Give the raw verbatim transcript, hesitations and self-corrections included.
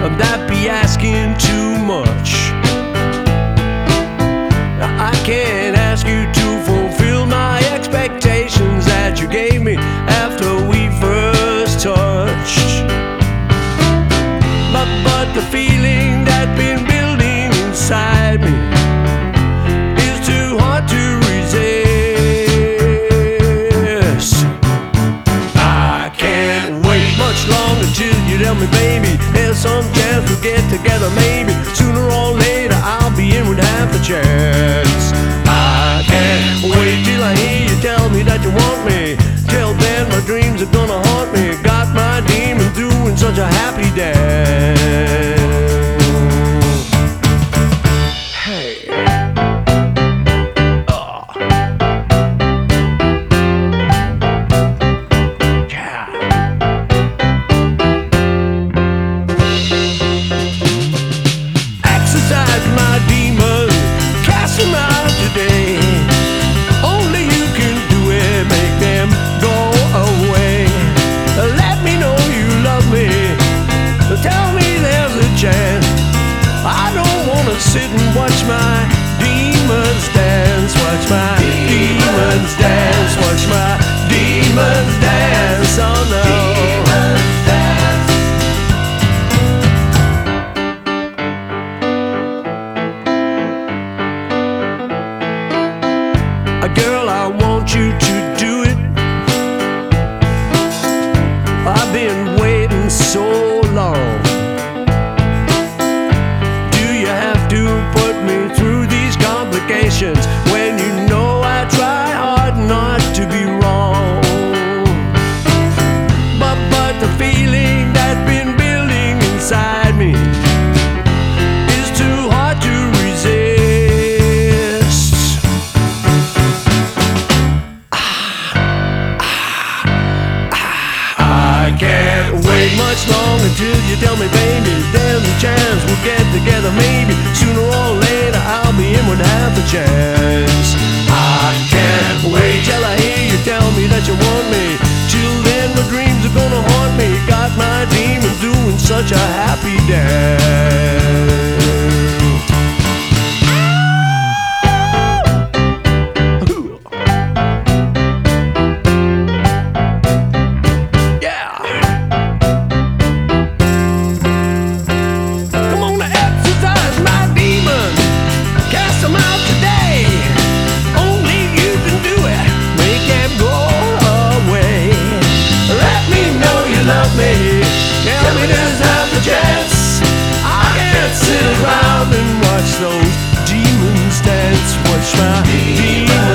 That be asking too much. I can't ask you to fulfill my expectations that you gave me after we first touched. But, but the feeling that's been building inside me is too hard to resist. I can't wait much longer till you tell me, baby, there's some chance we'll get together. Maybe sooner or later I'll be in with half a chance. I can't wait till I hear you tell me that you want me. Till then my dreams are gonna haunt me. Got my demon doing such a happy dance. Hey. Oh. Yeah. Exercise my demon, cast them out today. Only you can do it, make them go away. Let me know you love me, tell me there's a chance. I don't wanna sit and watch my demons dance. Watch my demons dance. Watch my demons dance. Oh no. Girl, I want you to do it. I've been waiting so long. Do you have to put me through these complications when you know I try hard not to be wrong? But, but the feeling that's been building inside me is too hard to resist. I can't wait much longer till you tell me, baby, there's a chance we'll get together. Maybe sooner or later I'll be in with half a chance. I can't wait till I hear you tell me that you want me. Till then my dreams are gonna haunt me. Got my demon doing such a happy dance. Love me, tell me there's half a chance. I can't sit around and watch those demons dance. Watch my demons